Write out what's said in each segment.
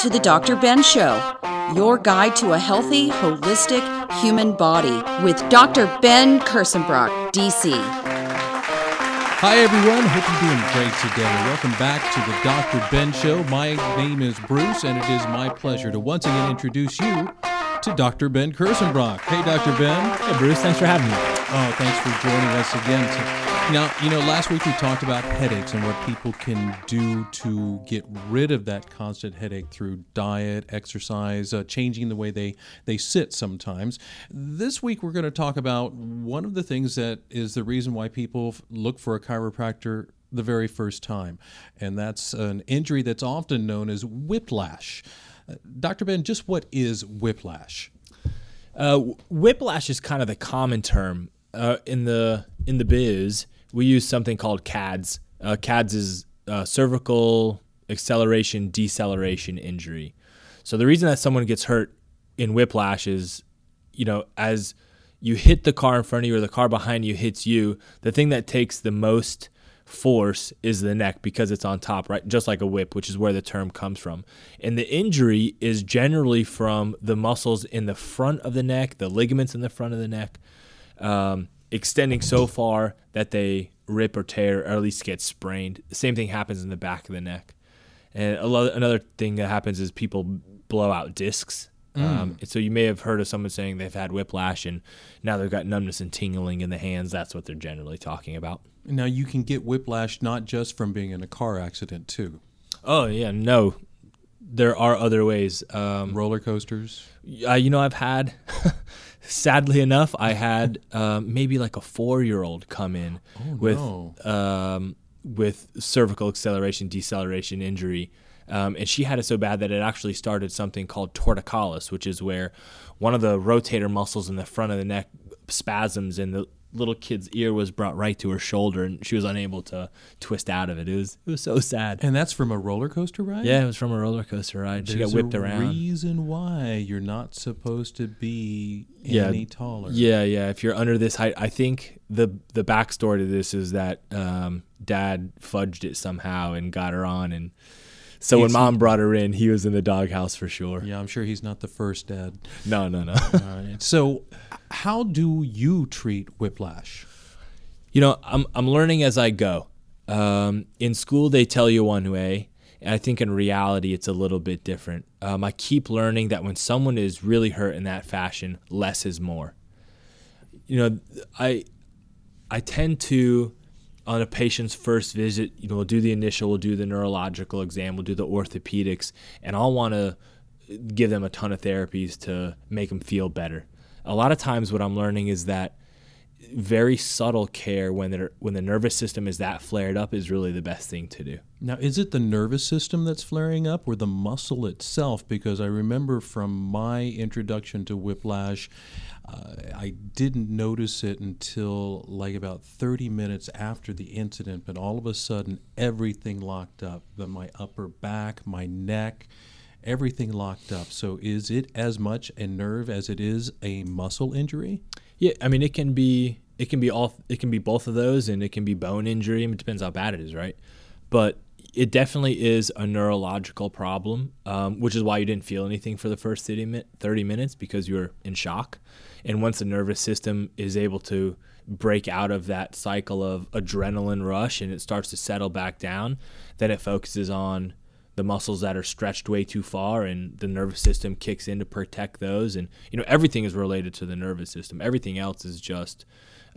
to the Dr. Ben Show, your guide to a healthy, holistic human body with Dr. Ben Kersenbrock, DC. Hi, everyone. Hope you're doing great today. Welcome back to the Dr. Ben Show. My name is Bruce, and it is my pleasure to once again introduce you to Dr. Ben Kersenbrock. Hey, Dr. Ben. Hey, Bruce. Thanks for having me. Oh, thanks for joining us again. Now, last week we talked about headaches and what people can do to get rid of that constant headache through diet, exercise, changing the way they sit sometimes. This week we're going to talk about one of the things that is the reason why people look for a chiropractor the very first time, and that's an injury that's often known as whiplash. Dr. Ben, just what is whiplash? Whiplash is kind of the common term. In the biz, we use something called CADS. CADS is cervical acceleration deceleration injury. So the reason that someone gets hurt in whiplash is, as you hit the car in front of you or the car behind you hits you, the thing that takes the most force is the neck because it's on top, right? Just like a whip, which is where the term comes from. And the injury is generally from the muscles in the front of the neck, the ligaments in the front of the neck, extending so far that they rip or tear or at least get sprained. The same thing happens in the back of the neck. And another thing that happens is people blow out discs. And so you may have heard of someone saying they've had whiplash and now they've got numbness and tingling in the hands. That's what they're generally talking about. Now, you can get whiplash not just from being in a car accident, too. Oh, yeah, no. There are other ways. Roller coasters? I've had... Sadly enough, I had maybe like a 4-year-old come in with cervical acceleration deceleration injury, and she had it so bad that it actually started something called torticollis, which is where one of the rotator muscles in the front of the neck spasms, and the little kid's ear was brought right to her shoulder, and she was unable to twist out of it. It was so sad. And that's from a roller coaster ride? Yeah, it was from a roller coaster ride. She got whipped around. There's a reason why you're not supposed to be any taller. Yeah. If you're under this height, I think the backstory to this is that Dad fudged it somehow and got her on, and so when Mom brought her in, he was in the doghouse for sure. Yeah, I'm sure he's not the first dad. No. All right. So how do you treat whiplash? I'm learning as I go. In school, they tell you one way, and I think in reality, it's a little bit different. I keep learning that when someone is really hurt in that fashion, less is more. I tend to... On a patient's first visit, we'll do the initial, we'll do the neurological exam, we'll do the orthopedics, and I'll want to give them a ton of therapies to make them feel better. A lot of times what I'm learning is that very subtle care when the nervous system is that flared up is really the best thing to do. Now, is it the nervous system that's flaring up or the muscle itself? Because I remember from my introduction to whiplash, I didn't notice it until like about 30 minutes after the incident, but all of a sudden everything locked up. My upper back, my neck, everything locked up. So is it as much a nerve as it is a muscle injury? Yeah, I mean it can be both of those, and it can be bone injury. It depends how bad it is, right? But it definitely is a neurological problem, which is why you didn't feel anything for the first 30 minutes because you were in shock. And once the nervous system is able to break out of that cycle of adrenaline rush and it starts to settle back down, then it focuses on the muscles that are stretched way too far, and the nervous system kicks in to protect those. And everything is related to the nervous system. Everything else is just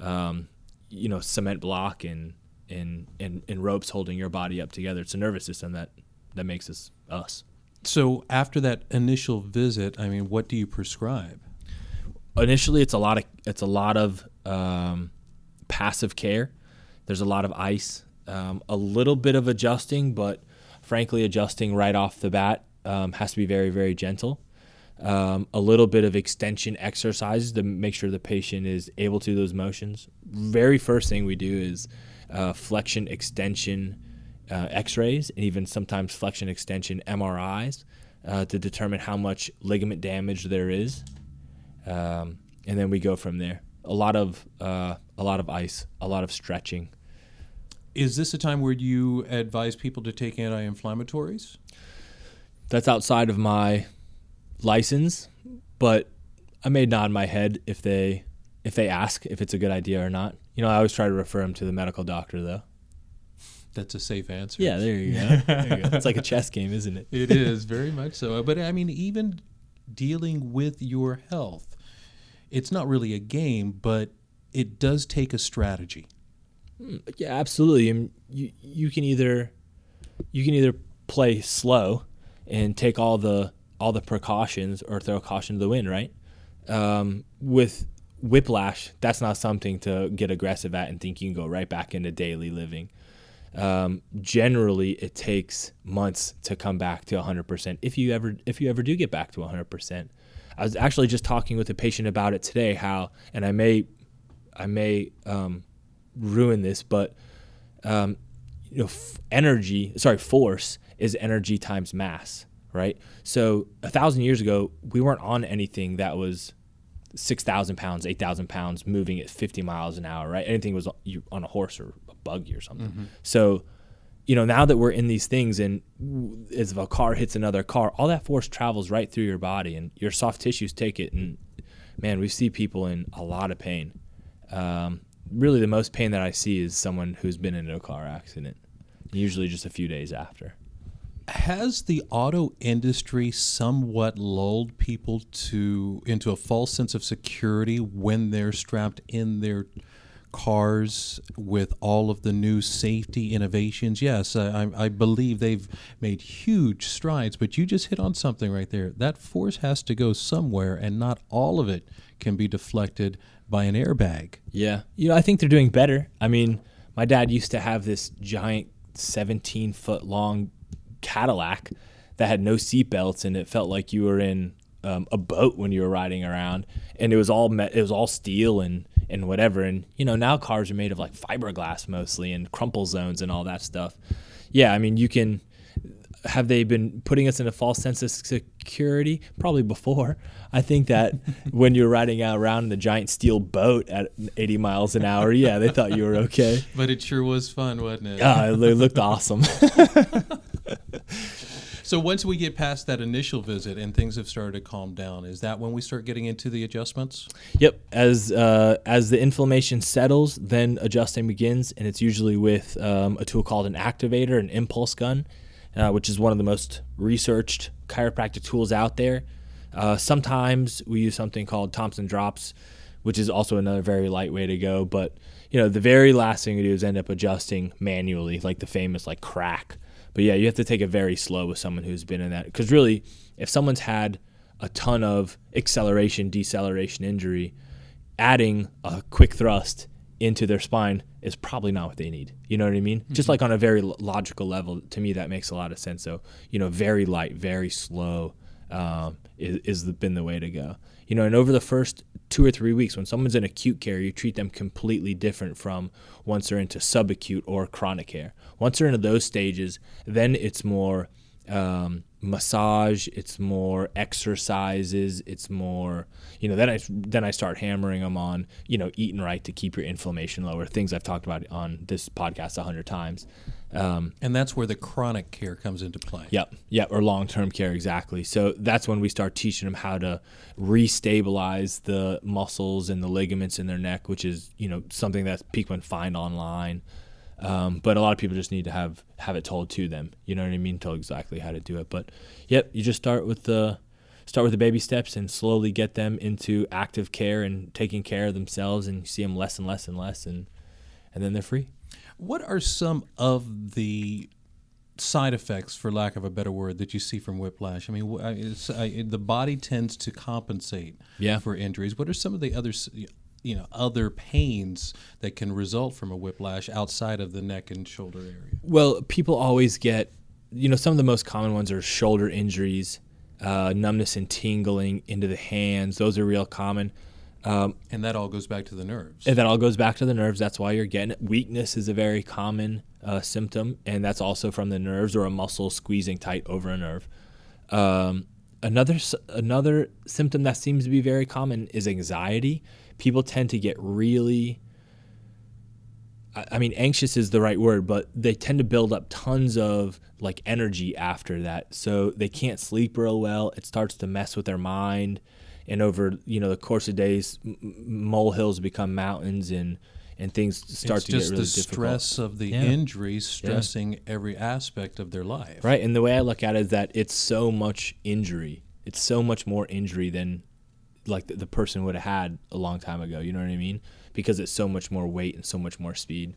cement block and ropes holding your body up together. It's the nervous system that makes us. So after that initial visit, what do you prescribe? Initially, it's a lot of passive care. There's a lot of ice, a little bit of adjusting, but frankly, adjusting right off the bat has to be very, very gentle. A little bit of extension exercises to make sure the patient is able to do those motions. Very first thing we do is flexion extension x-rays, and even sometimes flexion extension MRIs to determine how much ligament damage there is. And then we go from there. A lot of ice, a lot of stretching. Is this a time where you advise people to take anti-inflammatories? That's outside of my license, but I may nod my head if they ask if it's a good idea or not. I always try to refer them to the medical doctor, though. That's a safe answer. Yeah, there you go. It's like a chess game, isn't it? It is, very much so. But I mean, even dealing with your health, it's not really a game, but it does take a strategy. Yeah, absolutely. And you can either play slow and take all the precautions, or throw caution to the wind, right? With whiplash, that's not something to get aggressive at and think you can go right back into daily living. Generally, it takes months to come back to 100%. If you ever do get back to 100%, I was actually just talking with a patient about it today. How, and I may ruin this, but force is energy times mass, right? So 1,000 years ago, we weren't on anything that was 6,000 pounds, 8,000 pounds, moving at 50 miles an hour, right? Anything was on a horse or a buggy or something. Mm-hmm. So, now that we're in these things, and as if a car hits another car, all that force travels right through your body, and your soft tissues take it. And man, we see people in a lot of pain. Really, the most pain that I see is someone who's been in a car accident, usually just a few days after. Has the auto industry somewhat lulled people into a false sense of security when they're strapped in their cars with all of the new safety innovations? Yes, I believe they've made huge strides, but you just hit on something right there. That force has to go somewhere, and not all of it can be deflected by an airbag. Yeah. I think they're doing better. I mean, my dad used to have this giant 17-foot long Cadillac that had no seat belts, and it felt like you were in a boat when you were riding around, and it was all steel and whatever. And now cars are made of like fiberglass mostly, and crumple zones and all that stuff. Yeah, I mean, have they been putting us in a false sense of security? Probably before. I think that when you're riding out around in the giant steel boat at 80 miles an hour, yeah, they thought you were okay. But it sure was fun, wasn't it? Yeah, it looked awesome. So once we get past that initial visit and things have started to calm down, is that when we start getting into the adjustments? Yep. As the inflammation settles, then adjusting begins, and it's usually with a tool called an activator, an impulse gun, which is one of the most researched chiropractic tools out there. Sometimes we use something called Thompson drops, which is also another very light way to go. But the very last thing we do is end up adjusting manually, like the famous crack. But yeah, you have to take it very slow with someone who's been in that, because really, if someone's had a ton of acceleration, deceleration injury, adding a quick thrust into their spine is probably not what they need. You know what I mean? Mm-hmm. Just like on a very logical level, to me, that makes a lot of sense. So, very light, very slow is been the way to go. And over the first 2 or 3 weeks, when someone's in acute care, you treat them completely different from once they're into subacute or chronic care. Once they're into those stages, then it's more massage, it's more exercises, it's more, then I start hammering them on, eating right to keep your inflammation lower, things I've talked about on this podcast 100 times. And that's where the chronic care comes into play. Yep, or long-term care, exactly. So that's when we start teaching them how to restabilize the muscles and the ligaments in their neck, which is, something that people can find online. But a lot of people just need to have it told to them. You know what I mean? Told exactly how to do it. But yep, you just start with the baby steps and slowly get them into active care and taking care of themselves, and you see them less and less and less, and then they're free. What are some of the side effects, for lack of a better word, that you see from whiplash? I mean, the body tends to compensate for injuries. What are some of the other pains that can result from a whiplash outside of the neck and shoulder area? Well, people always get, some of the most common ones are shoulder injuries, numbness and tingling into the hands. Those are real common. And that all goes back to the nerves. That's why you're getting it. Weakness is a very common symptom, and that's also from the nerves or a muscle squeezing tight over a nerve. Another symptom that seems to be very common is anxiety. People tend to get really, I mean, anxious is the right word, but they tend to build up tons of like energy after that. So they can't sleep real well. It starts to mess with their mind. And over, the course of days, molehills become mountains and things start to get really difficult. It's just the stress of the injury stressing every aspect of their life. Right. And the way I look at it is that it's so much injury. It's so much more injury than like the person would have had a long time ago. You know what I mean? Because it's so much more weight and so much more speed.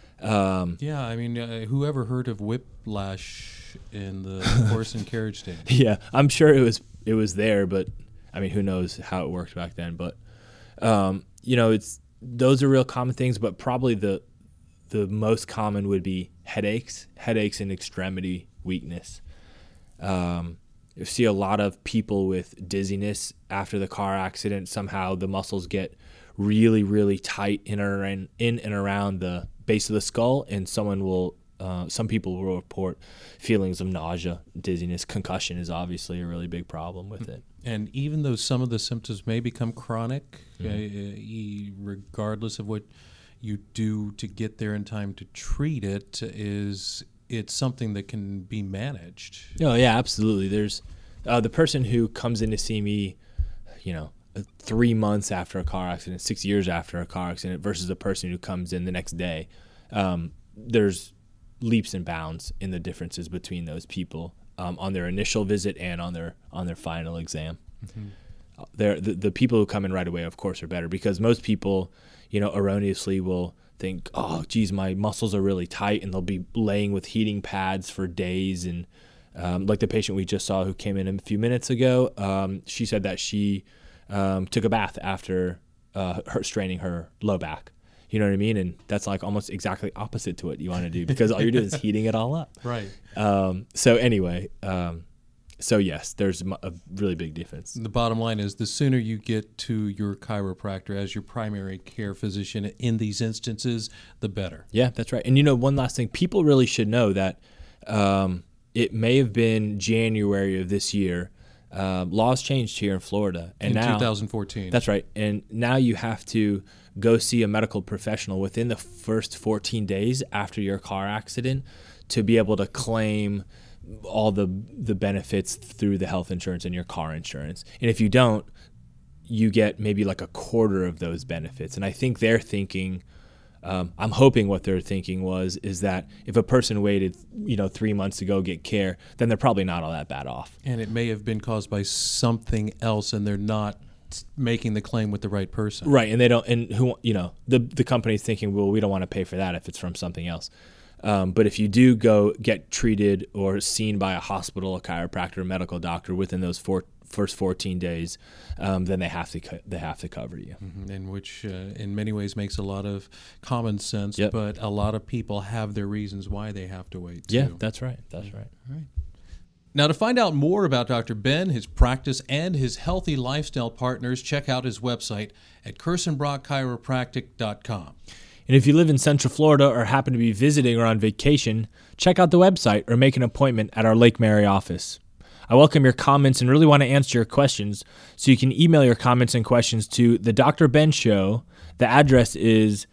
Whoever heard of whiplash in the horse and carriage stage? Yeah, I'm sure it was there, but I mean, who knows how it worked back then? But those are real common things. But probably the most common would be headaches and extremity weakness. You see a lot of people with dizziness after the car accident. Somehow the muscles get really, really tight in and around the base of the skull, and some people will report feelings of nausea, dizziness. Concussion is obviously a really big problem with it. And even though some of the symptoms may become chronic, regardless of what you do to get there in time to treat it, it's something that can be managed. Oh yeah, absolutely. There's the person who comes in to see me, 3 months after a car accident, 6 years after a car accident, versus the person who comes in the next day. There's leaps and bounds in the differences between those people on their initial visit and on their final exam. Mm-hmm. The people who come in right away, of course, are better, because most people, erroneously will think, oh, geez, my muscles are really tight, and they'll be laying with heating pads for days. And like the patient we just saw who came in a few minutes ago, she said that she took a bath after her straining her low back. You know what I mean? And that's like almost exactly opposite to what you want to do, because all you're doing is heating it all up. Right. So yes, there's a really big difference. The bottom line is the sooner you get to your chiropractor as your primary care physician in these instances, the better. Yeah, that's right. And one last thing, people really should know that it may have been January of this year. Laws changed here in Florida. And in now, 2014. That's right. And now you have to go see a medical professional within the first 14 days after your car accident to be able to claim all the benefits through the health insurance and your car insurance. And if you don't, you get maybe like a quarter of those benefits. And I think they're thinking, I'm hoping what they're thinking is that if a person waited, 3 months to go get care, then they're probably not all that bad off. And it may have been caused by something else, and they're not making the claim with the right person. Right, and they don't. And the company's thinking, well, we don't want to pay for that if it's from something else. But if you do go get treated or seen by a hospital, a chiropractor, a medical doctor within those first 14 days, then they have to cover you. Mm-hmm. And which in many ways makes a lot of common sense, Yep. but a lot of people have their reasons why they have to wait too. Yeah, that's right. That's right. All right. Now, to find out more about Dr. Ben, his practice, and his healthy lifestyle partners, check out his website at KirstenBrockChiropractic.com. And if you live in Central Florida or happen to be visiting or on vacation, check out the website or make an appointment at our Lake Mary office. I welcome your comments and really want to answer your questions, so you can email your comments and questions to the Dr. Ben Show. The address is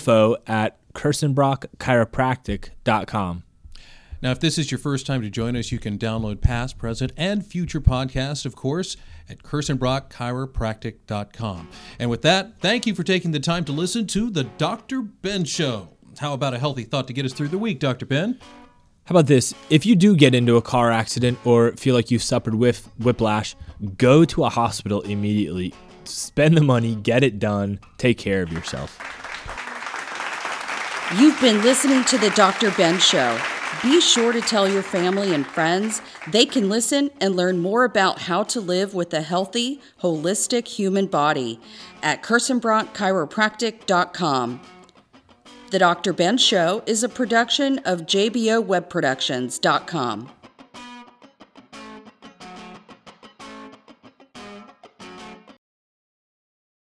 info@KirstenBrockChiropractic.com. Now, if this is your first time to join us, you can download past, present, and future podcasts, of course, at KirstenBrockChiropractic.com. And with that, thank you for taking the time to listen to The Dr. Ben Show. How about a healthy thought to get us through the week, Dr. Ben? How about this? If you do get into a car accident or feel like you've suffered whiplash, go to a hospital immediately. Spend the money, get it done, take care of yourself. You've been listening to The Dr. Ben Show. Be sure to tell your family and friends. They can listen and learn more about how to live with a healthy, holistic human body at KirstenBrockChiropractic.com. The Dr. Ben Show is a production of JBOWebProductions.com.